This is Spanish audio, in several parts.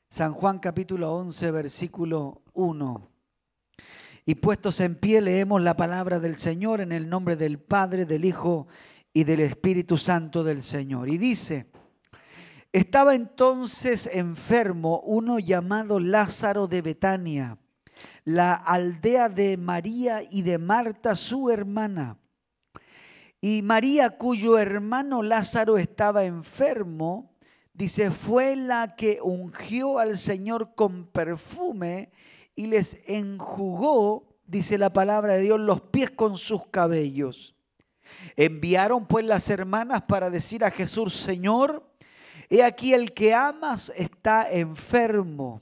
San Juan capítulo 11, versículo 1. Y puestos en pie leemos la palabra del Señor en el nombre del Padre, del Hijo y del Espíritu Santo del Señor. Y dice: estaba entonces enfermo uno llamado Lázaro de Betania, la aldea de María y de Marta su hermana. Y María, cuyo hermano Lázaro estaba enfermo, dice, fue la que ungió al Señor con perfume y les enjugó, dice la palabra de Dios, los pies con sus cabellos. Enviaron pues las hermanas para decir a Jesús: Señor, he aquí el que amas está enfermo.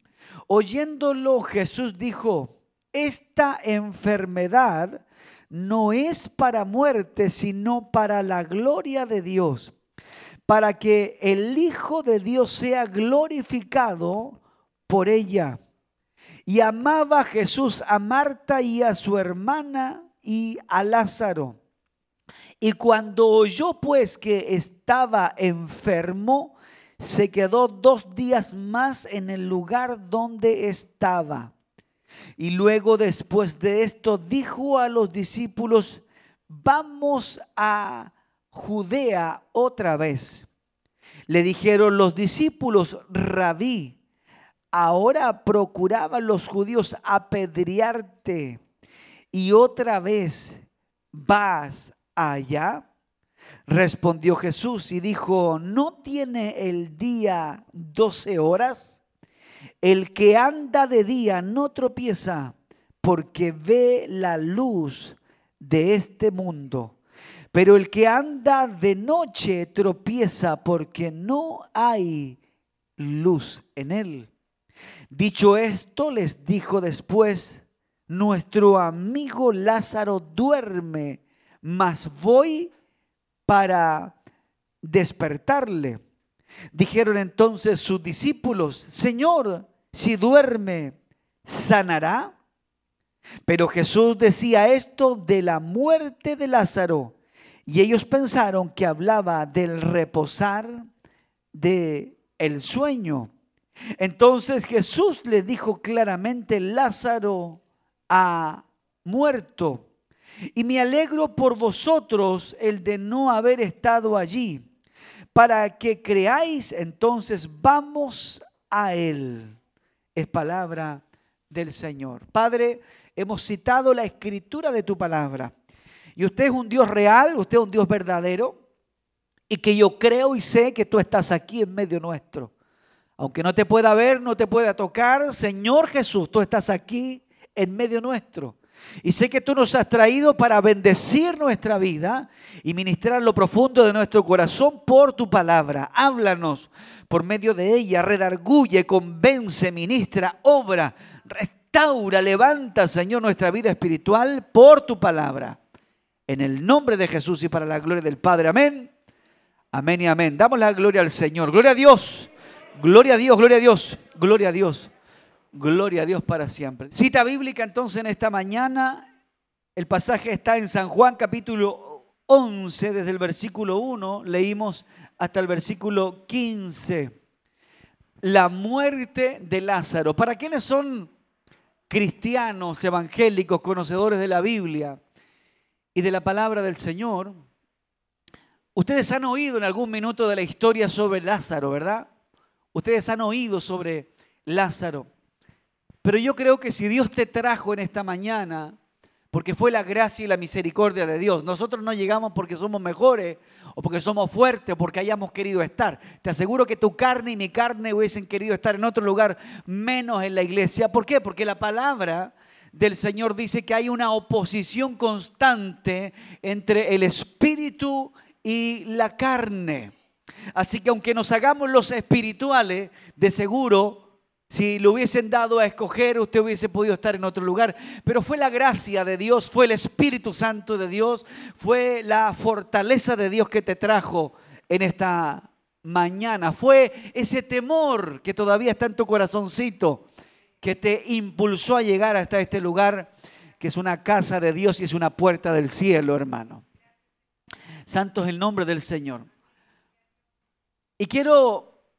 Oyéndolo, Jesús dijo: esta enfermedad no es para muerte, sino para la gloria de Dios, para que el Hijo de Dios sea glorificado por ella. Y amaba Jesús a Marta y a su hermana y a Lázaro. Y cuando oyó pues que estaba enfermo, se quedó 2 días más en el lugar donde estaba. Y luego, después de esto, dijo a los discípulos: vamos a Judea otra vez. Le dijeron los discípulos: Rabí, ahora procuraban los judíos apedrearte, y otra vez vas allá. Respondió Jesús y dijo: ¿no tiene el día 12 horas? El que anda de día no tropieza, porque ve la luz de este mundo. Pero el que anda de noche tropieza, porque no hay luz en él. Dicho esto, les dijo después: nuestro amigo Lázaro duerme, mas voy para despertarle. Dijeron entonces sus discípulos: Señor, si duerme, ¿sanará? Pero Jesús decía esto de la muerte de Lázaro, y ellos pensaron que hablaba del reposar del sueño. Entonces Jesús les dijo claramente: Lázaro ha muerto, y me alegro por vosotros el de no haber estado allí, para que creáis. Entonces vamos a él. Es palabra del Señor. Padre, hemos citado la escritura de tu palabra. Y usted es un Dios real, usted es un Dios verdadero. Y que yo creo y sé que tú estás aquí en medio nuestro. Aunque no te pueda ver, no te pueda tocar, Señor Jesús, tú estás aquí en medio nuestro. Y sé que tú nos has traído para bendecir nuestra vida y ministrar lo profundo de nuestro corazón por tu palabra. Háblanos por medio de ella, redarguye, convence, ministra, obra, restaura, levanta, Señor, nuestra vida espiritual por tu palabra. En el nombre de Jesús y para la gloria del Padre. Amén. Amén y amén. Damos la gloria al Señor. Gloria a Dios. Gloria a Dios, gloria a Dios, gloria a Dios. Gloria a Dios para siempre. Cita bíblica entonces en esta mañana. El pasaje está en San Juan capítulo 11, desde el versículo 1, leímos hasta el versículo 15. La muerte de Lázaro. Para quienes son cristianos, evangélicos, conocedores de la Biblia y de la palabra del Señor, ustedes han oído en algún minuto de la historia sobre Lázaro, ¿verdad? Ustedes han oído sobre Lázaro. Pero yo creo que si Dios te trajo en esta mañana, porque fue la gracia y la misericordia de Dios. Nosotros no llegamos porque somos mejores o porque somos fuertes o porque hayamos querido estar. Te aseguro que tu carne y mi carne hubiesen querido estar en otro lugar menos en la iglesia. ¿Por qué? Porque la palabra del Señor dice que hay una oposición constante entre el espíritu y la carne. Así que aunque nos hagamos los espirituales, de seguro, si lo hubiesen dado a escoger, usted hubiese podido estar en otro lugar. Pero fue la gracia de Dios, fue el Espíritu Santo de Dios, fue la fortaleza de Dios que te trajo en esta mañana. Fue ese temor que todavía está en tu corazoncito que te impulsó a llegar hasta este lugar, que es una casa de Dios y es una puerta del cielo, hermano. Santo es el nombre del Señor. Y quiero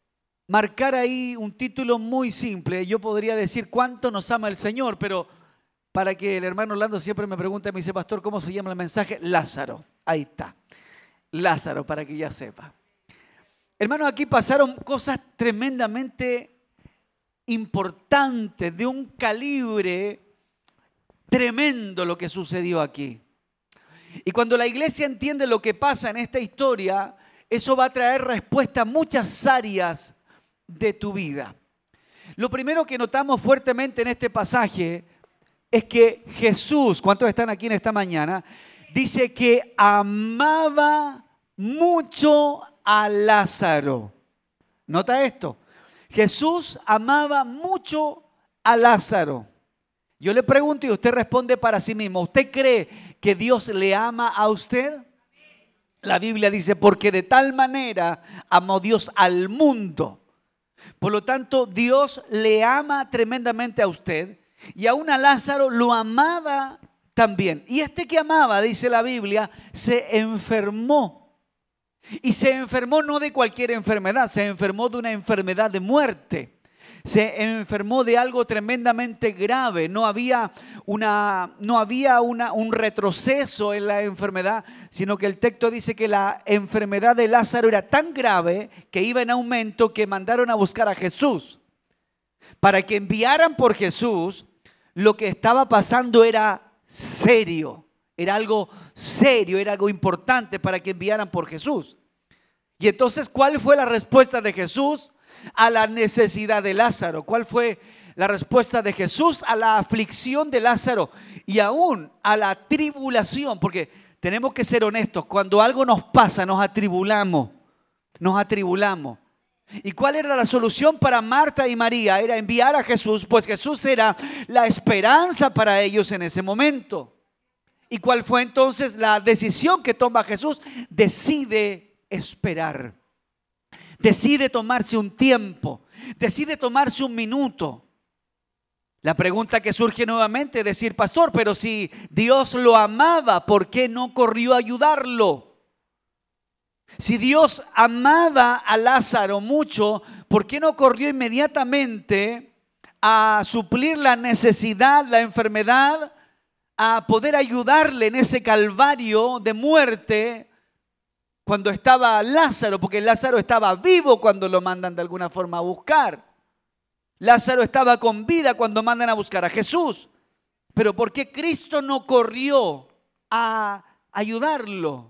marcar ahí un título muy simple. Yo podría decir cuánto nos ama el Señor, pero para que el hermano Orlando siempre me pregunta, me dice, pastor, ¿cómo se llama el mensaje? Lázaro. Ahí está. Lázaro, para que ya sepa. Hermanos, aquí pasaron cosas tremendamente importantes, de un calibre tremendo lo que sucedió aquí. Y cuando la iglesia entiende lo que pasa en esta historia, eso va a traer respuesta a muchas áreas de tu vida. Lo primero que notamos fuertemente en este pasaje es que Jesús, ¿cuántos están aquí en esta mañana? Dice que amaba mucho a Lázaro. Nota esto. Jesús amaba mucho a Lázaro. Yo le pregunto y usted responde para sí mismo. ¿Usted cree que Dios le ama a usted? La Biblia dice, porque de tal manera amó Dios al mundo. Por lo tanto, Dios le ama tremendamente a usted y aún a Lázaro lo amaba también. Y este que amaba, dice la Biblia, se enfermó. Y se enfermó no de cualquier enfermedad, se enfermó de una enfermedad de muerte. Se enfermó de algo tremendamente grave. No había un retroceso en la enfermedad, sino que el texto dice que la enfermedad de Lázaro era tan grave que iba en aumento que mandaron a buscar a Jesús. Para que enviaran por Jesús, lo que estaba pasando era serio. Era algo serio, era algo importante para que enviaran por Jesús. Y entonces, ¿cuál fue la respuesta de Jesús a la necesidad de Lázaro? ¿Cuál fue la respuesta de Jesús a la aflicción de Lázaro y aún a la tribulación? Porque tenemos que ser honestos, cuando algo nos pasa, nos atribulamos. ¿Y cuál era la solución para Marta y María? Era enviar a Jesús, pues Jesús era la esperanza para ellos en ese momento. ¿Y cuál fue entonces la decisión que toma Jesús? Decide esperar. Decide tomarse un tiempo. Decide tomarse un minuto. La pregunta que surge nuevamente es decir, pastor, pero si Dios lo amaba, ¿por qué no corrió a ayudarlo? Si Dios amaba a Lázaro mucho, ¿por qué no corrió inmediatamente a suplir la necesidad, la enfermedad, a poder ayudarle en ese calvario de muerte cuando estaba Lázaro? Porque Lázaro estaba vivo cuando lo mandan de alguna forma a buscar. Lázaro estaba con vida cuando mandan a buscar a Jesús. Pero ¿por qué Cristo no corrió a ayudarlo?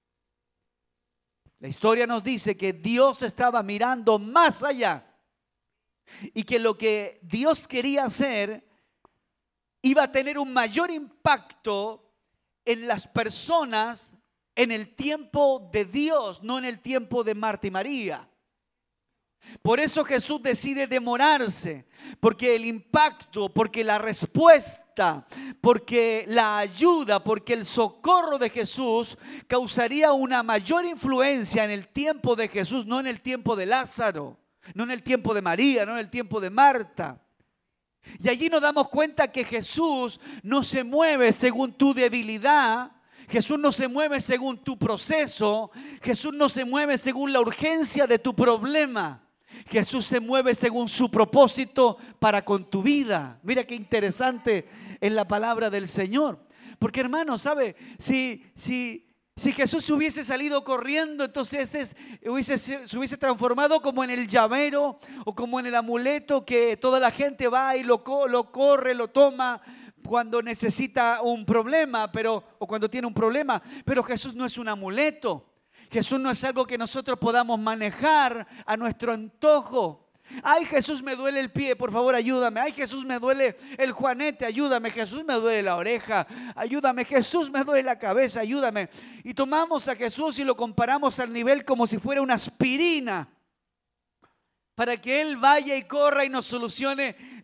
La historia nos dice que Dios estaba mirando más allá y que lo que Dios quería hacer iba a tener un mayor impacto en las personas en el tiempo de Dios, no en el tiempo de Marta y María. Por eso Jesús decide demorarse, porque el impacto, porque la respuesta, porque la ayuda, porque el socorro de Jesús causaría una mayor influencia en el tiempo de Jesús, no en el tiempo de Lázaro, no en el tiempo de María, no en el tiempo de Marta. Y allí nos damos cuenta que Jesús no se mueve según tu debilidad. Jesús no se mueve según tu proceso. Jesús no se mueve según la urgencia de tu problema. Jesús se mueve según su propósito para con tu vida. Mira qué interesante es la palabra del Señor. Porque hermano, ¿sabe? Si Jesús se hubiese salido corriendo, entonces se hubiese transformado como en el llavero o como en el amuleto que toda la gente va y lo corre, lo toma cuando necesita un problema, o cuando tiene un problema. Pero Jesús no es un amuleto. Jesús no es algo que nosotros podamos manejar a nuestro antojo. Ay, Jesús, me duele el pie, por favor ayúdame. Ay, Jesús, me duele el juanete, ayúdame. Jesús, me duele la oreja, ayúdame. Jesús, me duele la cabeza, ayúdame. Y tomamos a Jesús y lo comparamos al nivel como si fuera una aspirina, para que Él vaya y corra y nos solucione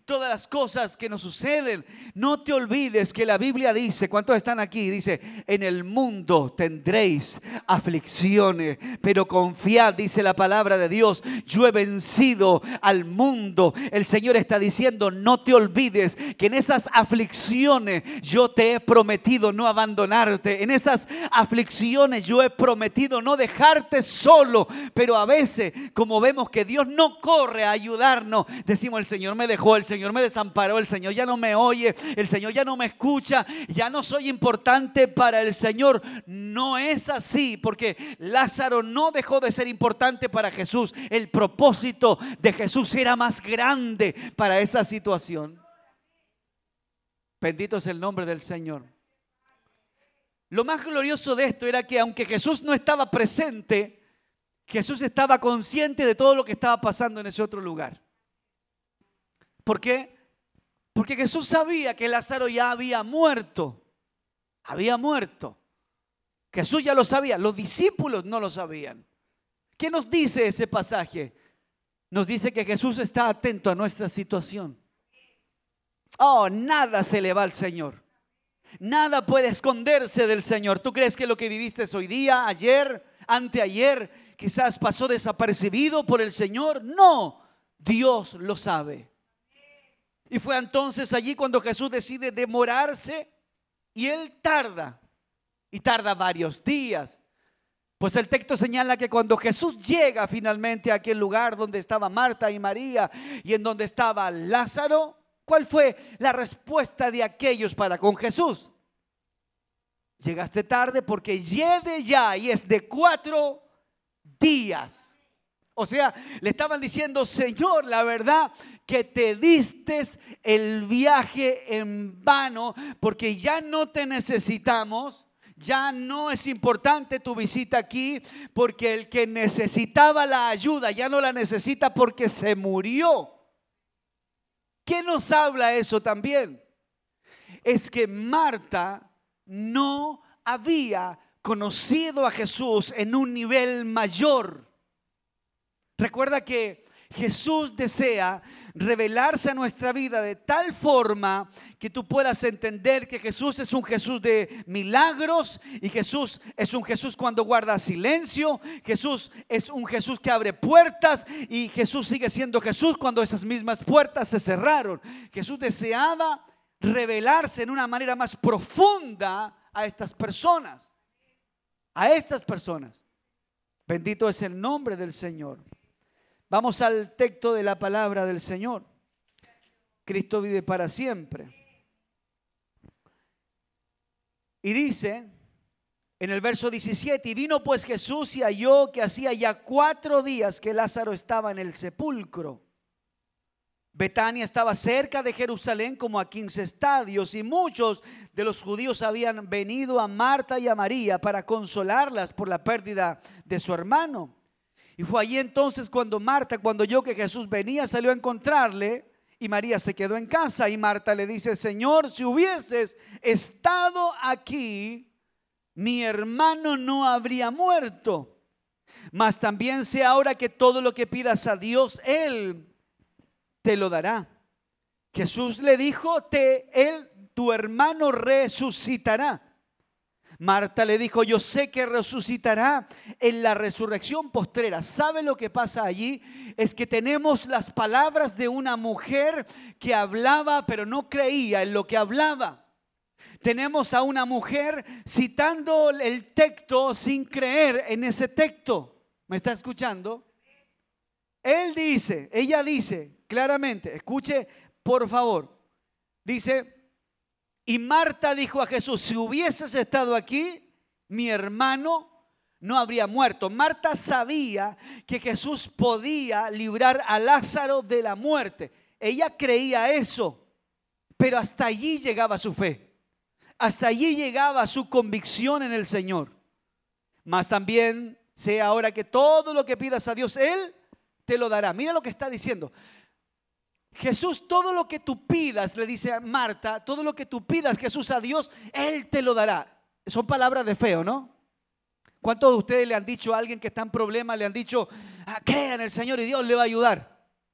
todas las cosas que nos suceden. No te olvides que la Biblia dice, ¿cuántos están aquí? Dice, en el mundo tendréis aflicciones, pero confiad, dice la palabra de Dios, yo he vencido al mundo. El Señor está diciendo, no te olvides que en esas aflicciones yo te he prometido no abandonarte. En esas aflicciones yo he prometido no dejarte solo. Pero a veces, como vemos que Dios no corre a ayudarnos, decimos, el Señor me dejó, el Señor me desamparó, el Señor ya no me oye, el Señor ya no me escucha, ya no soy importante para el Señor. No es así, porque Lázaro no dejó de ser importante para Jesús. El propósito de Jesús era más grande para esa situación. Bendito es el nombre del Señor. Lo más glorioso de esto era que aunque Jesús no estaba presente, Jesús estaba consciente de todo lo que estaba pasando en ese otro lugar. ¿Por qué? Porque Jesús sabía que Lázaro ya había muerto. Había muerto. Jesús ya lo sabía. Los discípulos no lo sabían. ¿Qué nos dice ese pasaje? Nos dice que Jesús está atento a nuestra situación. Oh, nada se le va al Señor. Nada puede esconderse del Señor. ¿Tú crees que lo que viviste hoy día, ayer, anteayer, quizás pasó desapercibido por el Señor? No, Dios lo sabe. Y fue entonces allí cuando Jesús decide demorarse y Él tarda. Y tarda varios días. Pues el texto señala que cuando Jesús llega finalmente a aquel lugar donde estaba Marta y María y en donde estaba Lázaro, ¿cuál fue la respuesta de aquellos para con Jesús? Llegaste tarde porque llegue ya y es de 4 días. O sea, le estaban diciendo, Señor, la verdad que te diste el viaje en vano porque ya no te necesitamos. Ya no es importante tu visita aquí porque el que necesitaba la ayuda ya no la necesita porque se murió. ¿Qué nos habla eso también? Es que Marta no había conocido a Jesús en un nivel mayor. Recuerda que Jesús desea revelarse a nuestra vida de tal forma que tú puedas entender que Jesús es un Jesús de milagros y Jesús es un Jesús cuando guarda silencio. Jesús es un Jesús que abre puertas y Jesús sigue siendo Jesús cuando esas mismas puertas se cerraron. Jesús deseaba revelarse en una manera más profunda a estas personas. A estas personas. Bendito es el nombre del Señor. Vamos al texto de la palabra del Señor. Cristo vive para siempre. Y dice en el verso 17, y vino pues Jesús y halló que hacía ya 4 días que Lázaro estaba en el sepulcro. Betania estaba cerca de Jerusalén como a 15 estadios y muchos de los judíos habían venido a Marta y a María para consolarlas por la pérdida de su hermano. Y fue allí entonces cuando Marta, cuando oyó que Jesús venía, salió a encontrarle y María se quedó en casa. Y Marta le dice, Señor, si hubieses estado aquí, mi hermano no habría muerto. Mas también sé ahora que todo lo que pidas a Dios, Él te lo dará. Jesús le dijo, tu hermano resucitará. Marta le dijo, yo sé que resucitará en la resurrección postrera. ¿Sabe lo que pasa allí? Es que tenemos las palabras de una mujer que hablaba, pero no creía en lo que hablaba. Tenemos a una mujer citando el texto sin creer en ese texto. ¿Me está escuchando? Ella dice claramente, escuche por favor, dice, y Marta dijo a Jesús, si hubieses estado aquí, mi hermano no habría muerto. Marta sabía que Jesús podía librar a Lázaro de la muerte. Ella creía eso, pero hasta allí llegaba su fe. Hasta allí llegaba su convicción en el Señor. Mas también sé ahora que todo lo que pidas a Dios, Él te lo dará. Mira lo que está diciendo. Jesús, todo lo que tú pidas, le dice a Marta, todo lo que tú pidas, Jesús, a Dios, Él te lo dará. Son palabras de fe, ¿o no? ¿Cuántos de ustedes le han dicho a alguien que está en problemas, le han dicho, crea en el Señor y Dios le va a ayudar?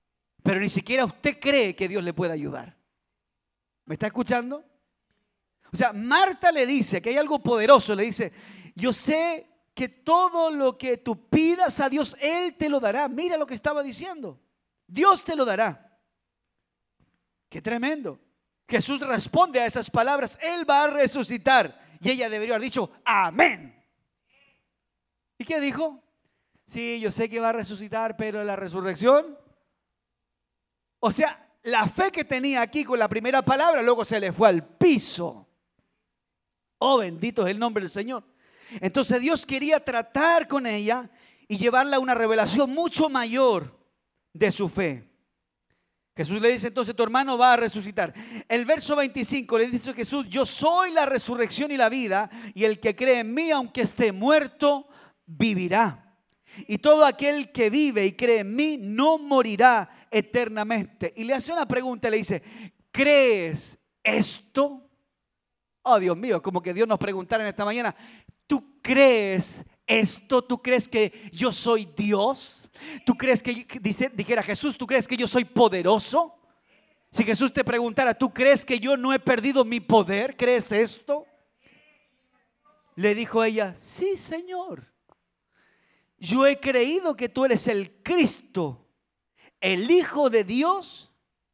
pero ni siquiera usted cree que Dios le pueda ayudar. ¿Me está escuchando? O sea, Marta le dice que hay algo poderoso, le dice, yo sé que todo lo que tú pidas a Dios, Él te lo dará. Mira lo que estaba diciendo, Dios te lo dará. Qué tremendo. Jesús responde a esas palabras, Él va a resucitar. Y ella debería haber dicho, amén. ¿Y qué dijo? Sí, yo sé que va a resucitar, pero la resurrección, o sea, la fe que tenía aquí con la primera palabra, luego se le fue al piso. Oh, bendito es el nombre del Señor. Entonces Dios quería tratar con ella y llevarla a una revelación mucho mayor de su fe. Jesús le dice entonces, tu hermano va a resucitar. El verso 25 le dice Jesús, yo soy la resurrección y la vida, y el que cree en mí, aunque esté muerto, vivirá. Y todo aquel que vive y cree en mí no morirá eternamente. Y le hace una pregunta, le dice, ¿crees esto? Oh, Dios mío, como que Dios nos preguntara en esta mañana, ¿tú crees esto? ¿Tú crees que yo soy Dios? ¿Tú crees que, dijera Jesús, tú crees que yo soy poderoso? Si Jesús te preguntara, ¿tú crees que yo no he perdido mi poder? ¿Crees esto? Le dijo ella, sí, Señor. Yo he creído que tú eres el Cristo, el Hijo de Dios,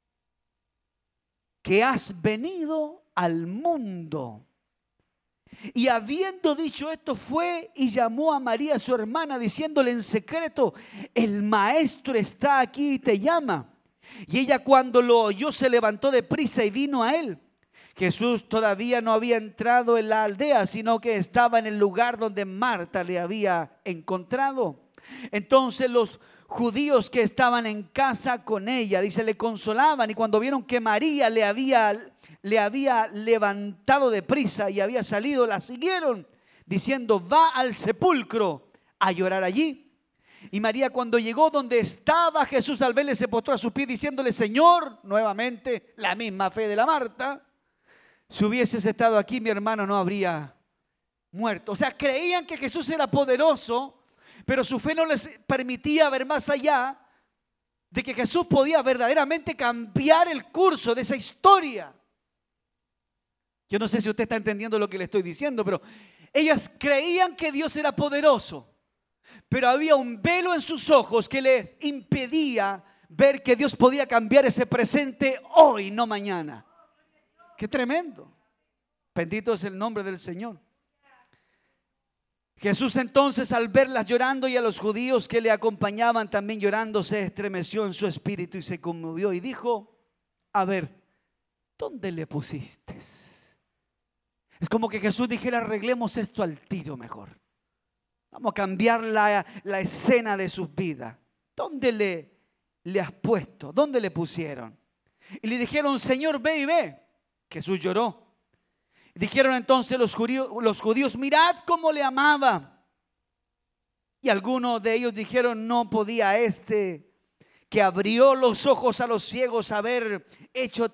que has venido al mundo. Y habiendo dicho esto, fue y llamó a María, su hermana, diciéndole en secreto, el maestro está aquí y te llama. Y ella, cuando lo oyó, se levantó de prisa y vino a él. Jesús todavía no había entrado en la aldea, sino que estaba en el lugar donde Marta le había encontrado. Entonces los judíos que estaban en casa con ella, dice, le consolaban, y cuando vieron que María le había levantado de prisa y había salido, la siguieron, diciendo, va al sepulcro a llorar allí. Y María, cuando llegó donde estaba Jesús, al verle, se postró a sus pies, diciéndole, Señor, nuevamente la misma fe de la Marta, si hubieses estado aquí, mi hermano no habría muerto. O sea, creían que Jesús era poderoso, pero su fe no les permitía ver más allá de que Jesús podía verdaderamente cambiar el curso de esa historia. Yo no sé si usted está entendiendo lo que le estoy diciendo, pero ellas creían que Dios era poderoso, pero había un velo en sus ojos que les impedía ver que Dios podía cambiar ese presente hoy, no mañana. ¡Qué tremendo! Bendito es el nombre del Señor. Jesús entonces, al verlas llorando y a los judíos que le acompañaban también llorando, se estremeció en su espíritu y se conmovió y dijo, a ver, ¿dónde le pusiste? Es como que Jesús dijera, arreglemos esto al tiro mejor. Vamos a cambiar la escena de sus vidas. ¿Dónde le has puesto? ¿Dónde le pusieron? Y le dijeron, Señor, ve y ve. Jesús lloró. Dijeron entonces los judíos, mirad cómo le amaba. Y algunos de ellos dijeron, no podía este que abrió los ojos a los ciegos haber hecho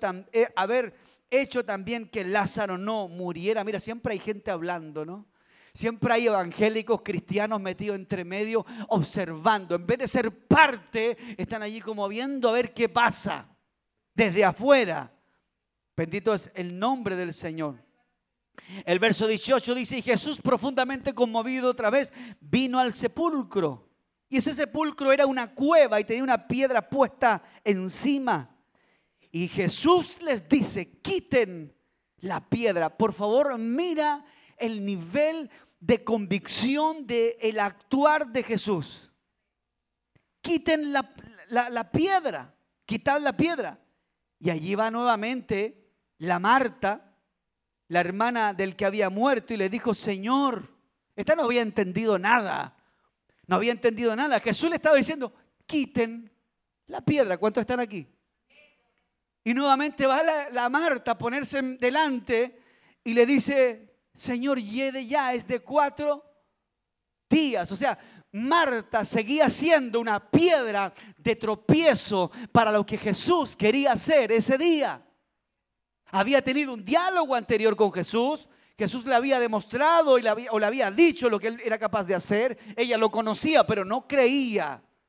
también que Lázaro no muriera. Mira, siempre hay gente hablando, ¿no? Siempre hay evangélicos cristianos metidos entre medio, observando. En vez de ser parte, están allí como viendo a ver qué pasa desde afuera. Bendito es el nombre del Señor. El verso 18 dice, y Jesús, profundamente conmovido otra vez, vino al sepulcro. Y ese sepulcro era una cueva y tenía una piedra puesta encima. Y Jesús les dice, quiten la piedra. Por favor, mira el nivel de convicción del actuar de Jesús. Quiten la piedra, quitad la piedra. Y allí va nuevamente la Marta, la hermana del que había muerto, y le dijo, Señor, esta no había entendido nada. No había entendido nada. Jesús le estaba diciendo, quiten la piedra. ¿Cuántos están aquí? Y nuevamente va la Marta a ponerse delante y le dice, Señor, lleve ya, es de 4 días. O sea, Marta seguía siendo una piedra de tropiezo para lo que Jesús quería hacer ese día. Había tenido un diálogo anterior con Jesús. Jesús le había demostrado o le había dicho lo que él era capaz de hacer. Ella lo conocía, pero no creía.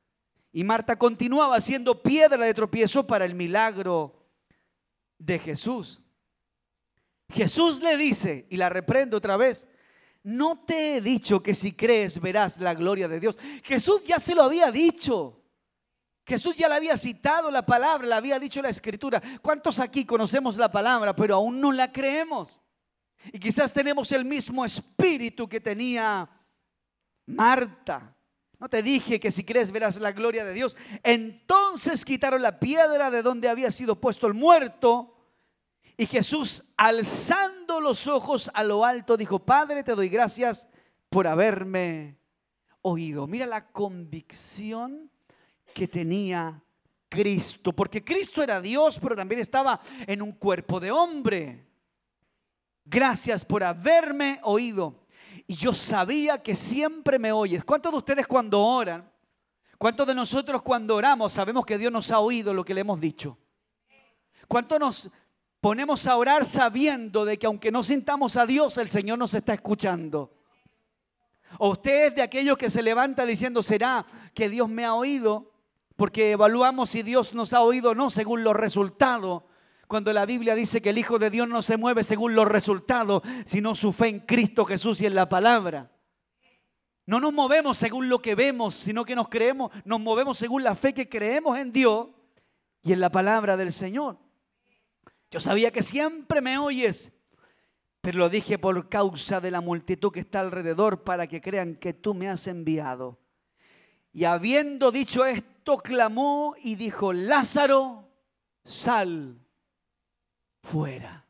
Y Marta continuaba siendo piedra de tropiezo para el milagro de Jesús. Jesús le dice, y la reprende otra vez: no te he dicho que si crees verás la gloria de Dios. Jesús ya se lo había dicho. Jesús ya le había citado la palabra, le había dicho la escritura. ¿Cuántos aquí conocemos la palabra pero aún no la creemos? Y quizás tenemos el mismo espíritu que tenía Marta. No te dije que si crees verás la gloria de Dios. Entonces quitaron la piedra de donde había sido puesto el muerto. Y Jesús, alzando los ojos a lo alto, dijo: Padre, te doy gracias por haberme oído. Mira la convicción que tenía Cristo, porque Cristo era Dios, pero también estaba en un cuerpo de hombre. Gracias por haberme oído. Y yo sabía que siempre me oyes. ¿Cuántos de ustedes cuando oran, cuántos de nosotros cuando oramos sabemos que Dios nos ha oído lo que le hemos dicho? ¿Cuántos nos ponemos a orar sabiendo de que aunque no sintamos a Dios, el Señor nos está escuchando? ¿O usted es de aquellos que se levanta diciendo: ¿será que Dios me ha oído? Porque evaluamos si Dios nos ha oído o no según los resultados. Cuando la Biblia dice que el Hijo de Dios no se mueve según los resultados, sino su fe en Cristo Jesús y en la palabra. No nos movemos según lo que vemos, sino que nos movemos según la fe que creemos en Dios y en la palabra del Señor. Yo sabía que siempre me oyes, pero lo dije por causa de la multitud que está alrededor, para que crean que tú me has enviado. Y habiendo dicho esto, clamó y dijo: Lázaro, sal fuera.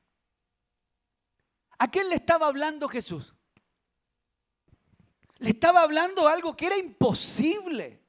¿A quién le estaba hablando Jesús? Le estaba hablando algo que era imposible.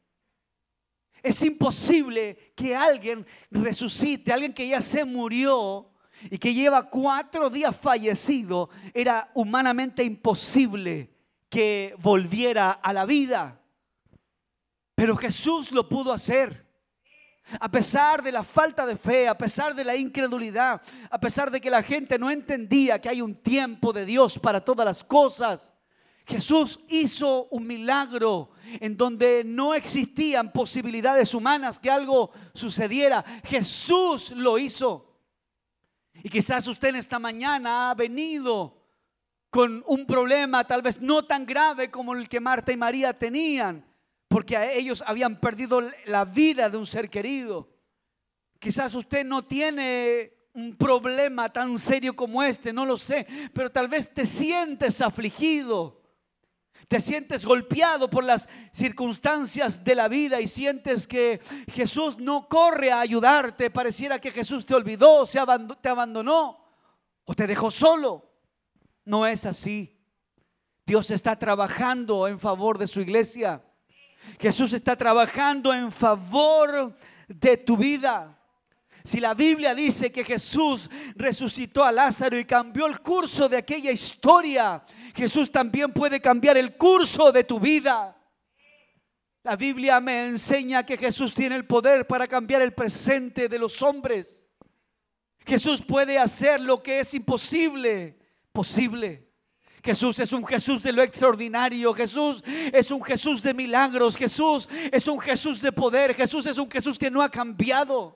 Es imposible que alguien resucite, alguien que ya se murió y que lleva 4 días fallecido. Era humanamente imposible que volviera a la vida. Pero Jesús lo pudo hacer. A pesar de la falta de fe, a pesar de la incredulidad, a pesar de que la gente no entendía que hay un tiempo de Dios para todas las cosas, Jesús hizo un milagro en donde no existían posibilidades humanas que algo sucediera. Jesús lo hizo. Y quizás usted en esta mañana ha venido con un problema tal vez no tan grave como el que Marta y María tenían, porque a ellos habían perdido la vida de un ser querido. Quizás usted no tiene un problema tan serio como este, no lo sé, pero tal vez te sientes afligido, te sientes golpeado por las circunstancias de la vida y sientes que Jesús no corre a ayudarte. Pareciera que Jesús te olvidó, te abandonó o te dejó solo. No es así. Dios está trabajando en favor de su iglesia. Jesús está trabajando en favor de tu vida. Si la Biblia dice que Jesús resucitó a Lázaro y cambió el curso de aquella historia, Jesús también puede cambiar el curso de tu vida. La Biblia me enseña que Jesús tiene el poder para cambiar el presente de los hombres. Jesús puede hacer lo que es imposible posible. Jesús es un Jesús de lo extraordinario. Jesús es un Jesús de milagros. Jesús es un Jesús de poder. Jesús es un Jesús que no ha cambiado.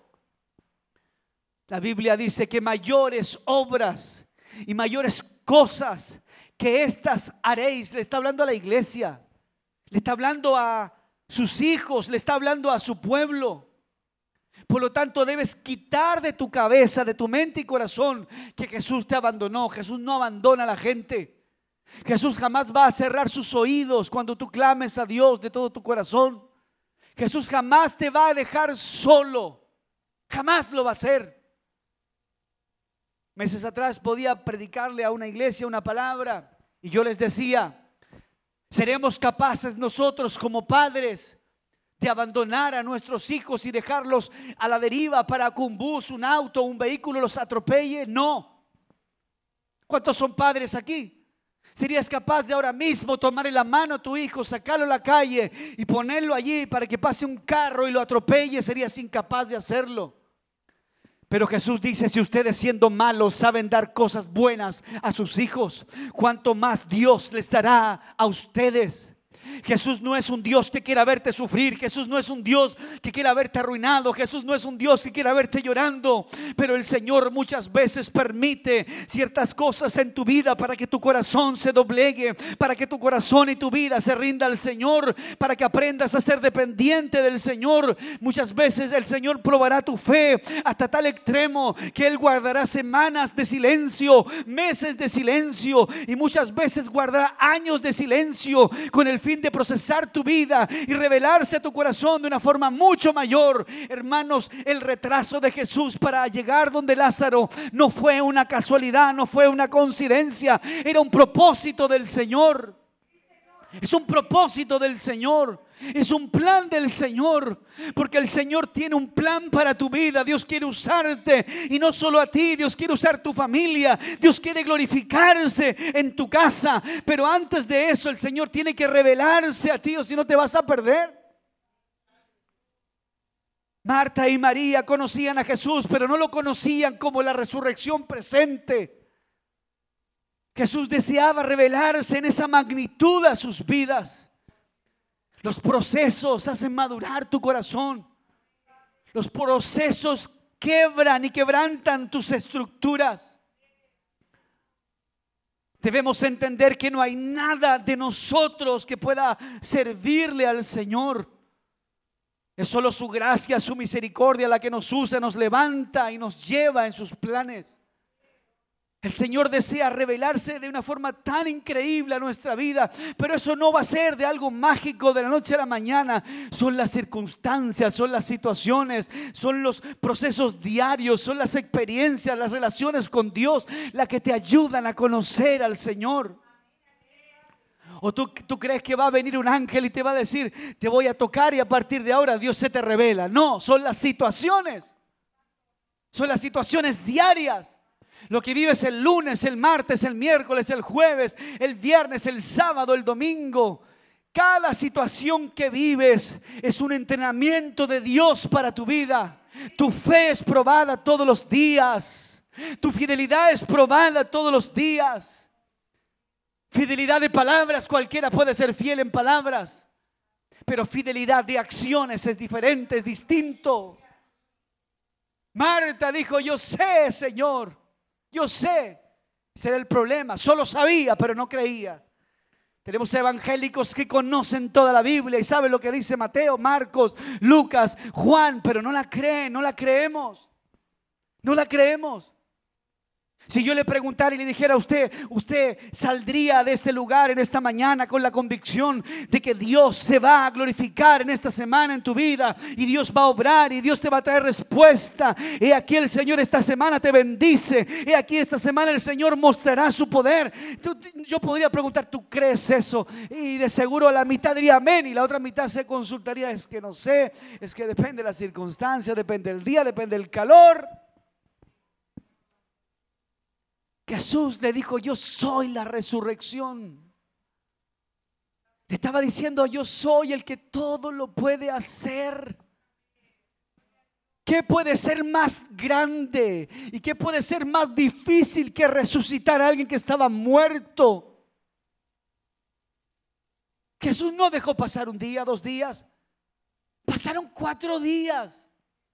La Biblia dice que mayores obras y mayores cosas que estas haréis. Le está hablando a la iglesia, le está hablando a sus hijos, le está hablando a su pueblo. Por lo tanto, debes quitar de tu cabeza, de tu mente y corazón que Jesús te abandonó. Jesús no abandona a la gente. Jesús jamás va a cerrar sus oídos cuando tú clames a Dios de todo tu corazón. Jesús jamás te va a dejar solo. Jamás lo va a hacer. Meses atrás podía predicarle a una iglesia una palabra y yo les decía: ¿seremos capaces nosotros como padres de abandonar a nuestros hijos y dejarlos a la deriva para que un bus, un auto, un vehículo los atropelle? No. ¿Cuántos son padres aquí? ¿Serías capaz de ahora mismo tomarle la mano a tu hijo, sacarlo a la calle y ponerlo allí para que pase un carro y lo atropelle? Serías incapaz de hacerlo. Pero Jesús dice: si ustedes siendo malos saben dar cosas buenas a sus hijos, ¿cuánto más Dios les dará a ustedes? Jesús no es un Dios que quiera verte sufrir. Jesús no es un Dios que quiera verte arruinado. Jesús no es un Dios que quiera verte llorando. Pero el Señor muchas veces permite ciertas cosas en tu vida para que tu corazón se doblegue, para que tu corazón y tu vida se rinda al Señor, para que aprendas a ser dependiente del Señor. Muchas veces el Señor probará tu fe hasta tal extremo que Él guardará semanas de silencio, meses de silencio, y muchas veces guardará años de silencio con el fin de procesar tu vida y revelarse a tu corazón de una forma mucho mayor. Hermanos, el retraso de Jesús para llegar donde Lázaro no fue una casualidad, no fue una coincidencia, era un propósito del Señor. Es un propósito del Señor, es un plan del Señor, porque el Señor tiene un plan para tu vida. Dios quiere usarte, y no solo a ti. Dios quiere usar tu familia. Dios quiere glorificarse en tu casa, pero antes de eso el Señor tiene que revelarse a ti, o si no te vas a perder. Marta y María conocían a Jesús, pero no lo conocían como la resurrección presente. Jesús deseaba revelarse en esa magnitud a sus vidas. Los procesos hacen madurar tu corazón. Los procesos quebran y quebrantan tus estructuras. Debemos entender que no hay nada de nosotros que pueda servirle al Señor. Es solo su gracia, su misericordia la que nos usa, nos levanta y nos lleva en sus planes. El Señor desea revelarse de una forma tan increíble a nuestra vida, pero eso no va a ser de algo mágico de la noche a la mañana. Son las circunstancias, son las situaciones, son los procesos diarios, son las experiencias, las relaciones con Dios las que te ayudan a conocer al Señor. ¿O tú crees que va a venir un ángel y te va a decir, te voy a tocar y a partir de ahora Dios se te revela? No, son las situaciones. Son las situaciones diarias. Lo que vives el lunes, el martes, el miércoles, el jueves, el viernes, el sábado, el domingo. Cada situación que vives es un entrenamiento de Dios para tu vida. Tu fe es probada todos los días. Tu fidelidad es probada todos los días. Fidelidad de palabras, cualquiera puede ser fiel en palabras, pero fidelidad de acciones es diferente, es distinto. Marta dijo, yo sé, Señor, yo sé. Ese era el problema, solo sabía, pero no creía. Tenemos evangélicos que conocen toda la Biblia y saben lo que dice Mateo, Marcos, Lucas, Juan, pero no la creen, no la creemos. No la creemos. Si yo le preguntara y le dijera a usted saldría de este lugar en esta mañana con la convicción de que Dios se va a glorificar en esta semana en tu vida y Dios va a obrar y Dios te va a traer respuesta. He aquí el Señor esta semana te bendice. He aquí esta semana el Señor mostrará su poder. Yo podría preguntar, ¿tú crees eso? Y de seguro la mitad diría amén y la otra mitad se consultaría, es que no sé, es que depende de las circunstancias, depende del día, depende del calor. Jesús le dijo, yo soy la resurrección. Le estaba diciendo, yo soy el que todo lo puede hacer. ¿Qué puede ser más grande? ¿Y qué puede ser más difícil que resucitar a alguien que estaba muerto? Jesús no dejó pasar un día, 2 días. Pasaron 4 días.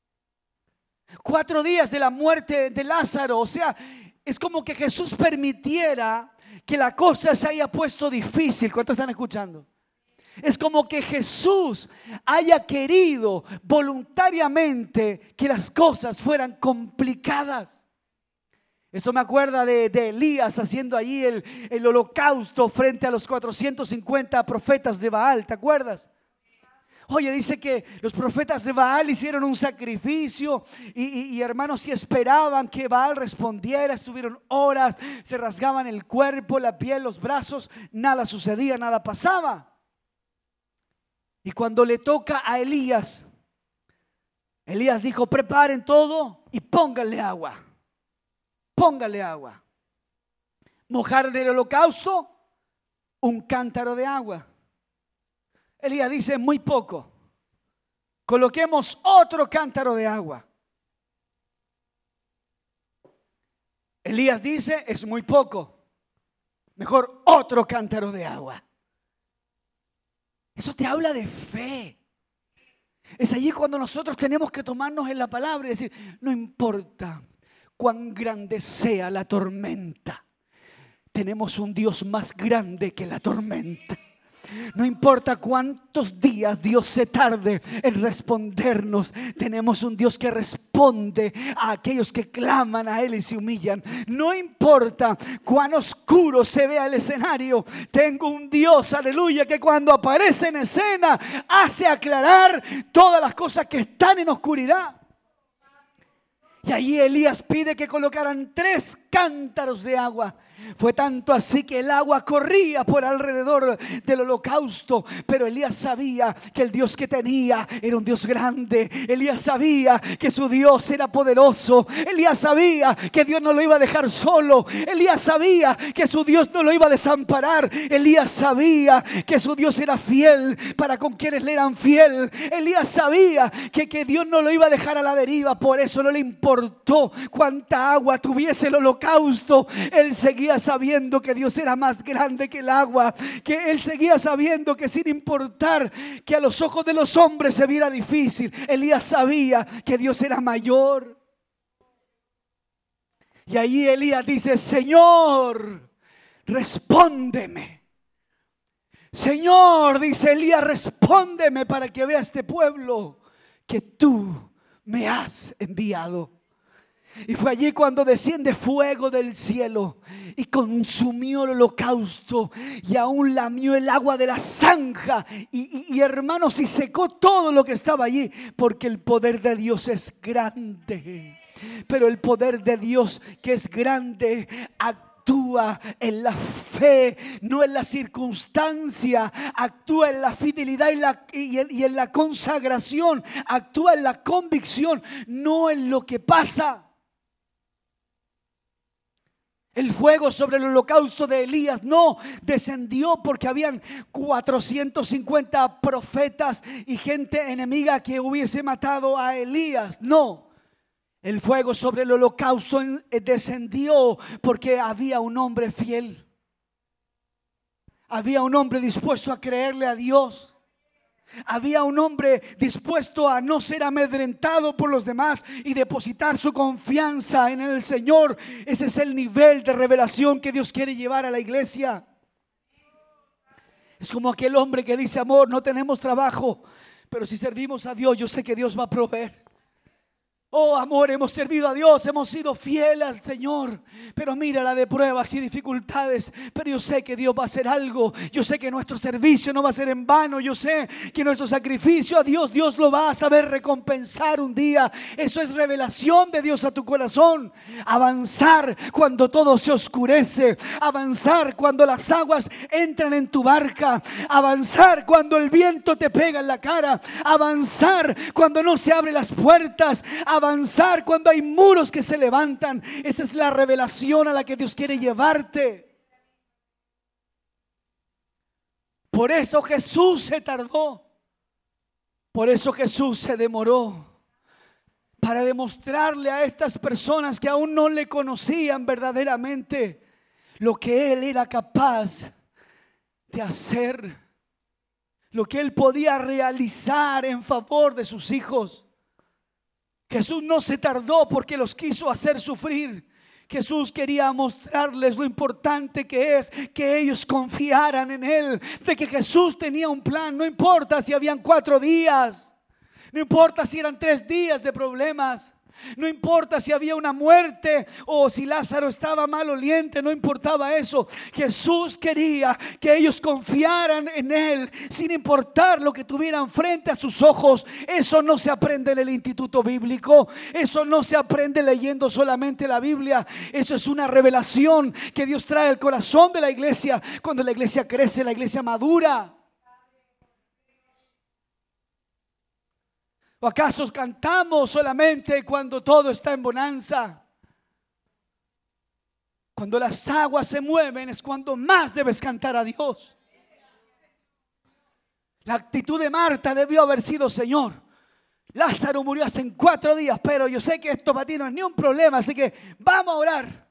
4 días de la muerte de Lázaro. O sea, es como que Jesús permitiera que la cosa se haya puesto difícil. ¿Cuántos están escuchando? Es como que Jesús haya querido voluntariamente que las cosas fueran complicadas. Esto me acuerda de Elías haciendo allí el holocausto frente a los 450 profetas de Baal. ¿Te acuerdas? Oye, dice que los profetas de Baal hicieron un sacrificio y hermanos, si esperaban que Baal respondiera, estuvieron horas, se rasgaban el cuerpo, la piel, los brazos, nada sucedía, nada pasaba. Y cuando le toca a Elías, Elías dijo, preparen todo y pónganle agua. Pónganle agua. Mojar en el holocausto un cántaro de agua. Elías dice, muy poco. Coloquemos otro cántaro de agua. Elías dice, es muy poco. Mejor otro cántaro de agua. Eso te habla de fe. Es allí cuando nosotros tenemos que tomarnos en la palabra y decir, no importa cuán grande sea la tormenta, tenemos un Dios más grande que la tormenta. No importa cuántos días Dios se tarde en respondernos, tenemos un Dios que responde a aquellos que claman a Él y se humillan. No importa cuán oscuro se vea el escenario, tengo un Dios, aleluya, que cuando aparece en escena hace aclarar todas las cosas que están en oscuridad. Y allí Elías pide que colocaran 3 cántaros de agua. Fue tanto así que el agua corría por alrededor del holocausto. Pero Elías sabía que el Dios que tenía era un Dios grande. Elías sabía que su Dios era poderoso. Elías sabía que Dios no lo iba a dejar solo. Elías sabía que su Dios no lo iba a desamparar. Elías sabía que su Dios era fiel para con quienes le eran fiel. Elías sabía que Dios no lo iba a dejar a la deriva. Por eso no le importó cuánta agua tuviese el holocausto. Él seguía sabiendo que Dios era más grande que el agua, que él seguía sabiendo que sin importar que a los ojos de los hombres se viera difícil, Elías sabía que Dios era mayor. Y ahí Elías dice, Señor, respóndeme. Señor, dice Elías, respóndeme para que vea este pueblo que tú me has enviado. Y fue allí cuando desciende fuego del cielo y consumió el holocausto y aún lamió el agua de la zanja y hermanos, y secó todo lo que estaba allí, porque el poder de Dios es grande. Pero el poder de Dios, que es grande, actúa en la fe, no en la circunstancia. Actúa en la fidelidad y en la consagración. Actúa en la convicción, no en lo que pasa. El fuego sobre el holocausto de Elías no descendió porque habían 450 profetas y gente enemiga que hubiese matado a Elías. No, el fuego sobre el holocausto descendió porque había un hombre fiel. Había un hombre dispuesto a creerle a Dios. Había un hombre dispuesto a no ser amedrentado por los demás y depositar su confianza en el Señor. Ese es el nivel de revelación que Dios quiere llevar a la iglesia. Es como aquel hombre que dice, amor, no tenemos trabajo, pero si servimos a Dios, yo sé que Dios va a proveer. Oh, amor, hemos servido a Dios, hemos sido fieles al Señor, pero mira la de pruebas y dificultades, pero yo sé que Dios va a hacer algo. Yo sé que nuestro servicio no va a ser en vano. Yo sé que nuestro sacrificio a Dios, Dios lo va a saber recompensar un día. Eso es revelación de Dios a tu corazón. Avanzar cuando todo se oscurece, avanzar cuando las aguas entran en tu barca, avanzar cuando el viento te pega en la cara, avanzar cuando no se abren las puertas, avanzar cuando hay muros que se levantan. Esa es la revelación a la que Dios quiere llevarte. Por eso Jesús se tardó. Por eso Jesús se demoró. Para demostrarle a estas personas que aún no le conocían verdaderamente lo que Él era capaz de hacer, lo que Él podía realizar en favor de sus hijos. Jesús no se tardó porque los quiso hacer sufrir. Jesús quería mostrarles lo importante que es que ellos confiaran en Él, de que Jesús tenía un plan. No importa si habían 4 días, no importa si eran 3 días de problemas, no importa si había una muerte o si Lázaro estaba maloliente, no importaba eso. Jesús quería que ellos confiaran en Él sin importar lo que tuvieran frente a sus ojos. Eso no se aprende en el instituto bíblico, eso no se aprende leyendo solamente la Biblia. Eso es una revelación que Dios trae al corazón de la iglesia. Cuando la iglesia crece, la iglesia madura. ¿O acaso cantamos solamente cuando todo está en bonanza? Cuando las aguas se mueven es cuando más debes cantar a Dios. La actitud de Marta debió haber sido: Señor, Lázaro murió hace 4 días, pero yo sé que esto para ti no es ni un problema, así que vamos a orar.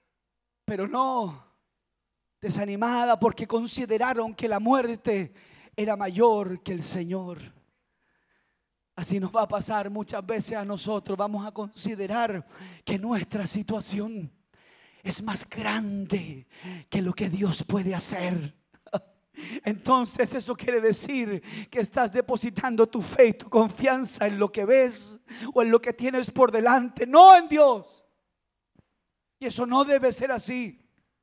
Pero no, desanimada porque consideraron que la muerte era mayor que el Señor. Así nos va a pasar muchas veces a nosotros. Vamos a considerar que nuestra situación es más grande que lo que Dios puede hacer. Entonces eso quiere decir que estás depositando tu fe y tu confianza en lo que ves o en lo que tienes por delante, no en Dios. Y eso no debe ser así.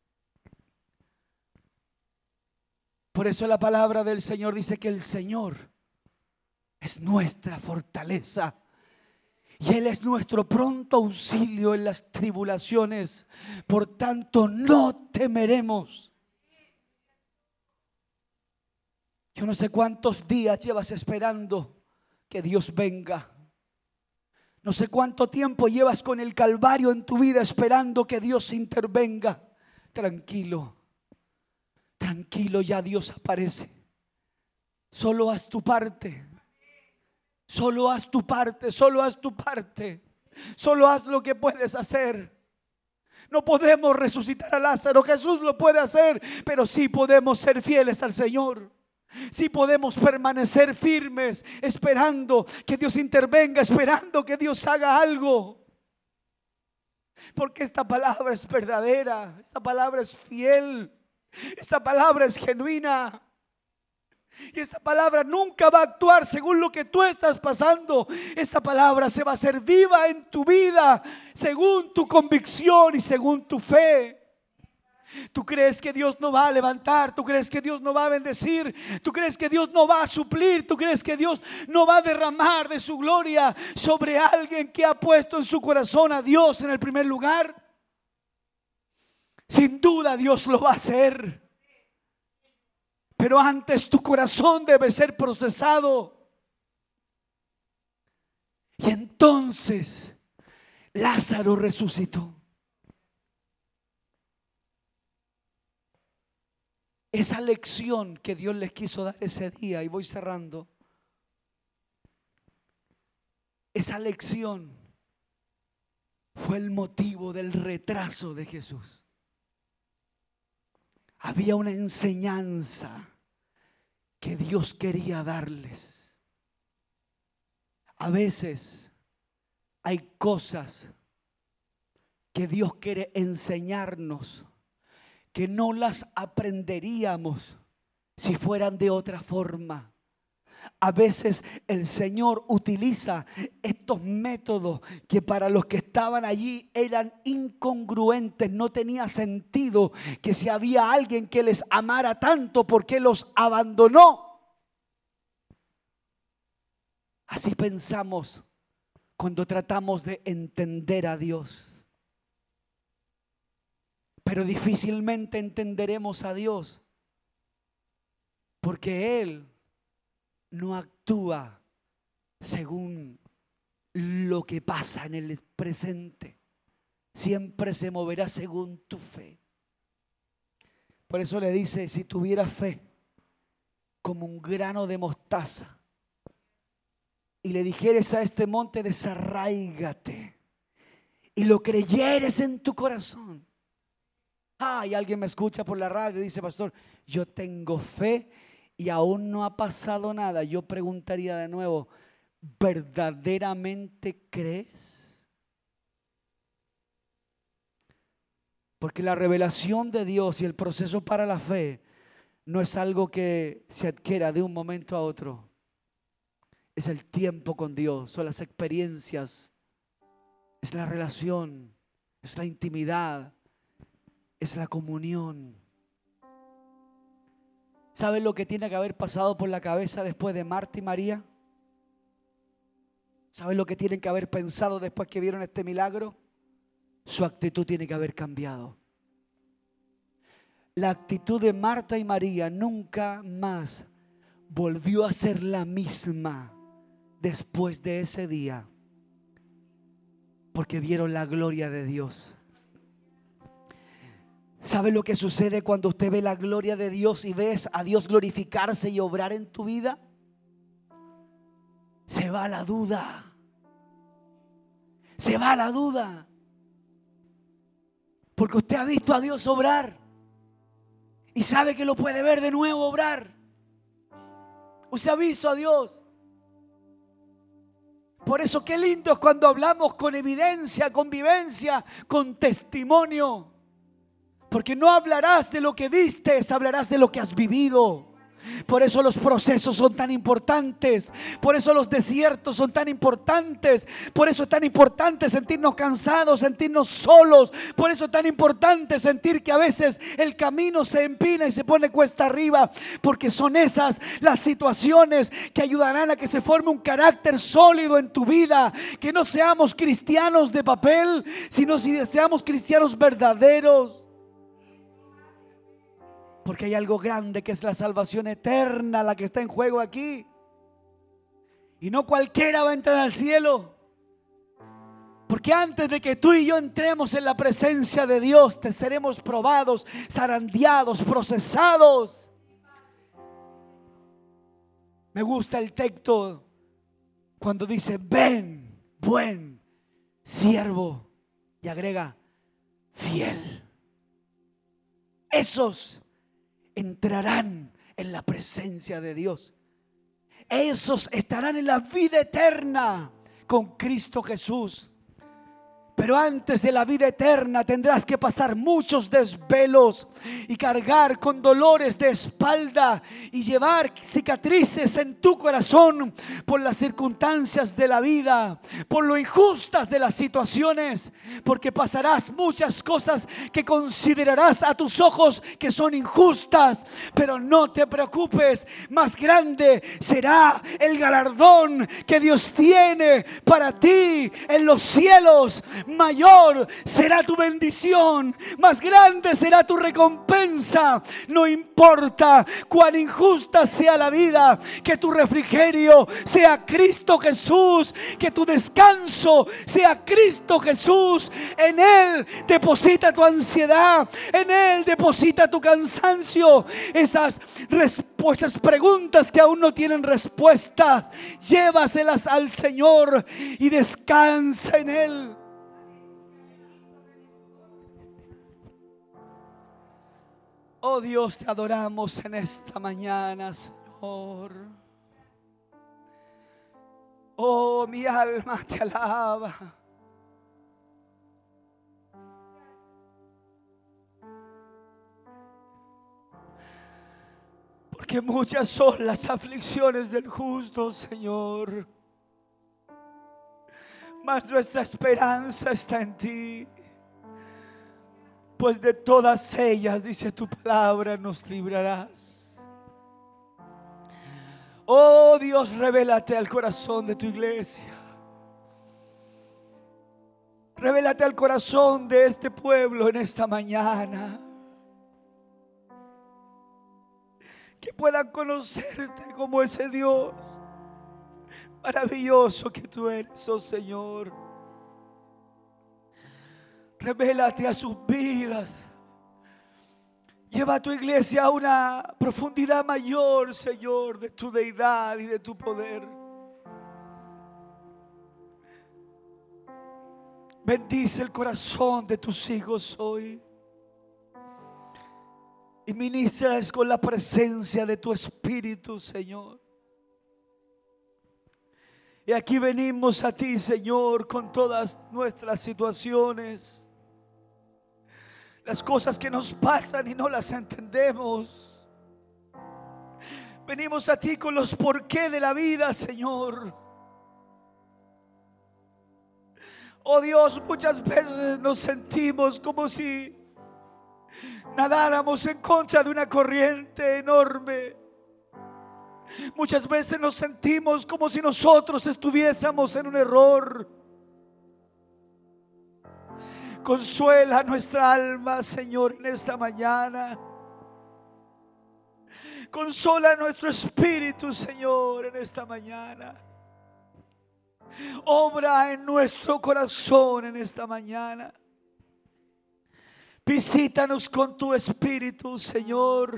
Por eso la palabra del Señor dice que el Señor es nuestra fortaleza y Él es nuestro pronto auxilio en las tribulaciones. Por tanto, no temeremos. Yo no sé cuántos días llevas esperando que Dios venga. No sé cuánto tiempo llevas con el Calvario en tu vida esperando que Dios intervenga. Tranquilo, tranquilo, ya Dios aparece. Solo haz tu parte. Solo haz tu parte, solo haz tu parte. Solo haz lo que puedes hacer. No podemos resucitar a Lázaro, Jesús lo puede hacer, pero sí podemos ser fieles al Señor. Sí podemos permanecer firmes, esperando que Dios intervenga, esperando que Dios haga algo. Porque esta palabra es verdadera, esta palabra es fiel, esta palabra es genuina. Y esta palabra nunca va a actuar según lo que tú estás pasando. Esta palabra se va a hacer viva en tu vida según tu convicción y según tu fe. Tú crees que Dios no va a levantar, tú crees que Dios no va a bendecir, tú crees que Dios no va a suplir, tú crees que Dios no va a derramar de su gloria sobre alguien que ha puesto en su corazón a Dios en el primer lugar. Sin duda Dios lo va a hacer. Pero antes tu corazón debe ser procesado. Y entonces Lázaro resucitó. Esa lección que Dios les quiso dar ese día, y voy cerrando. Esa lección fue el motivo del retraso de Jesús. Había una enseñanza que Dios quería darles. A veces hay cosas que Dios quiere enseñarnos que no las aprenderíamos si fueran de otra forma. A veces el Señor utiliza estos métodos que para los que estaban allí eran incongruentes. No tenía sentido que si había alguien que les amara tanto, ¿por qué los abandonó? Así pensamos cuando tratamos de entender a Dios. Pero difícilmente entenderemos a Dios porque Él no actúa según lo que pasa en el presente. Siempre se moverá según tu fe. Por eso le dice, si tuvieras fe como un grano de mostaza y le dijeres a este monte, desarráigate, y lo creyeres en tu corazón. Y alguien me escucha por la radio y dice, pastor, yo tengo fe y aún no ha pasado nada. Yo preguntaría de nuevo, ¿verdaderamente crees? Porque la revelación de Dios y el proceso para la fe no es algo que se adquiera de un momento a otro. Es el tiempo con Dios, son las experiencias, es la relación, es la intimidad, es la comunión. ¿Saben lo que tiene que haber pasado por la cabeza después de Marta y María? ¿Saben lo que tienen que haber pensado después que vieron este milagro? Su actitud tiene que haber cambiado. La actitud de Marta y María nunca más volvió a ser la misma después de ese día, porque vieron la gloria de Dios. ¿Sabe lo que sucede cuando usted ve la gloria de Dios y ves a Dios glorificarse y obrar en tu vida? Se va la duda. Se va la duda. Porque usted ha visto a Dios obrar y sabe que lo puede ver de nuevo obrar. use aviso a Dios. Por eso qué lindo es cuando hablamos con evidencia, con vivencia, con testimonio. Porque no hablarás de lo que vistes, hablarás de lo que has vivido. Por eso los procesos son tan importantes. Por eso los desiertos son tan importantes. Por eso es tan importante sentirnos cansados, sentirnos solos. Por eso es tan importante sentir que a veces el camino se empina y se pone cuesta arriba. Porque son esas las situaciones que ayudarán a que se forme un carácter sólido en tu vida. Que no seamos cristianos de papel, sino si seamos cristianos verdaderos. Porque hay algo grande que es la salvación eterna, la que está en juego aquí. Y no cualquiera va a entrar al cielo. Porque antes de que tú y yo entremos en la presencia de Dios, te seremos probados, zarandeados, procesados. Me gusta el texto cuando dice: ven, buen siervo. Y agrega: fiel. Esos entrarán en la presencia de Dios. Esos estarán en la vida eterna con Cristo Jesús. Pero antes de la vida eterna tendrás que pasar muchos desvelos y cargar con dolores de espalda y llevar cicatrices en tu corazón por las circunstancias de la vida, por lo injustas de las situaciones, porque pasarás muchas cosas que considerarás a tus ojos que son injustas. Pero no te preocupes, más grande será el galardón que Dios tiene para ti en los cielos. Mayor será tu bendición, más grande será tu recompensa. No importa cuán injusta sea la vida, que tu refrigerio sea Cristo Jesús, que tu descanso sea Cristo Jesús. En Él deposita tu ansiedad, en Él deposita tu cansancio. Esas preguntas que aún no tienen respuestas, llévaselas al Señor y descansa en Él. Oh Dios, te adoramos en esta mañana, Señor. Oh, mi alma te alaba. Porque muchas son las aflicciones del justo, Señor. Mas nuestra esperanza está en ti. Pues de todas ellas, dice tu palabra, nos librarás. Oh Dios, revélate al corazón de tu iglesia. Revélate al corazón de este pueblo en esta mañana. Que puedan conocerte como ese Dios maravilloso que tú eres, oh Señor. Revélate a sus vidas. Lleva a tu iglesia a una profundidad mayor, Señor, de tu deidad y de tu poder. Bendice el corazón de tus hijos hoy. Y ministrales con la presencia de tu Espíritu, Señor. Y aquí venimos a ti, Señor, con todas nuestras situaciones. Las cosas que nos pasan y no las entendemos. Venimos a ti con los porqué de la vida, Señor. Oh Dios, muchas veces nos sentimos como si nadáramos en contra de una corriente enorme. Muchas veces nos sentimos como si nosotros estuviésemos en un error. Consuela nuestra alma, Señor, en esta mañana. Consola nuestro espíritu, Señor, en esta mañana. Obra en nuestro corazón en esta mañana. Visítanos con tu espíritu, Señor.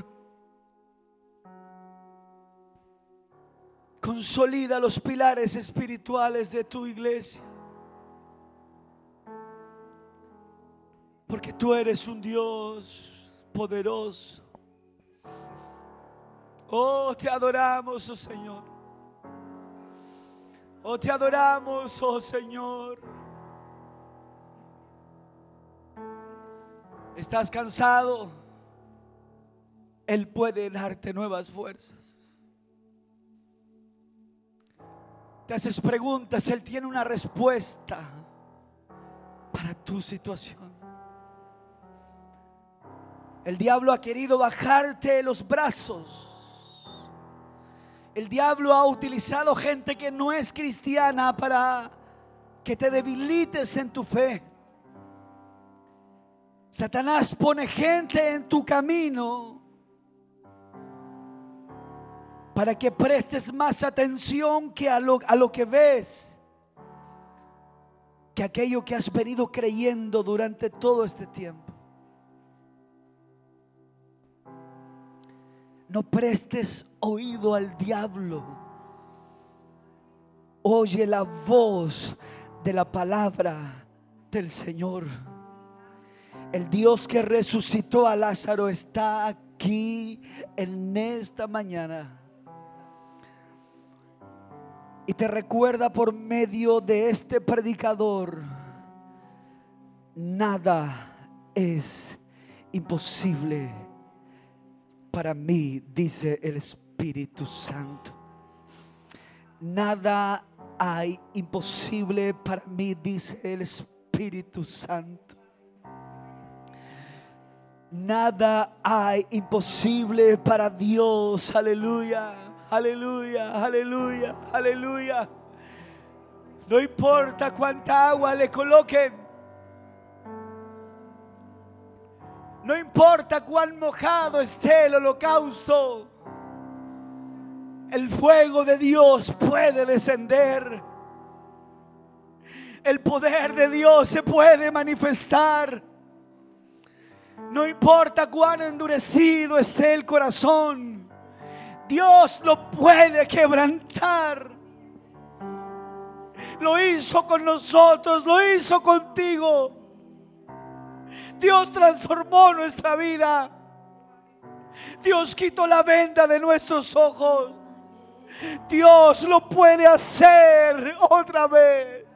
Consolida los pilares espirituales de tu iglesia. Porque tú eres un Dios poderoso. Oh, te adoramos, oh Señor. Oh, te adoramos, oh Señor. ¿Estás cansado? Él puede darte nuevas fuerzas. Te haces preguntas, Él tiene una respuesta para tu situación. El diablo ha querido bajarte los brazos. El diablo ha utilizado gente que no es cristiana para que te debilites en tu fe. Satanás pone gente en tu camino para que prestes más atención que a lo que ves, que aquello que has venido creyendo durante todo este tiempo. No prestes oído al diablo. Oye la voz de la palabra del Señor. El Dios que resucitó a Lázaro está aquí en esta mañana. Y te recuerda por medio de este predicador: nada es imposible para mí, dice el Espíritu Santo. Nada hay imposible para mí, dice el Espíritu Santo. Nada hay imposible para Dios. Aleluya, aleluya, aleluya, aleluya. No importa cuánta agua le coloquen, no importa cuán mojado esté el holocausto, el fuego de Dios puede descender. El poder de Dios se puede manifestar. No importa cuán endurecido esté el corazón, Dios lo puede quebrantar. Lo hizo con nosotros, lo hizo contigo. Dios transformó nuestra vida. Dios quitó la venda de nuestros ojos. Dios lo puede hacer otra vez.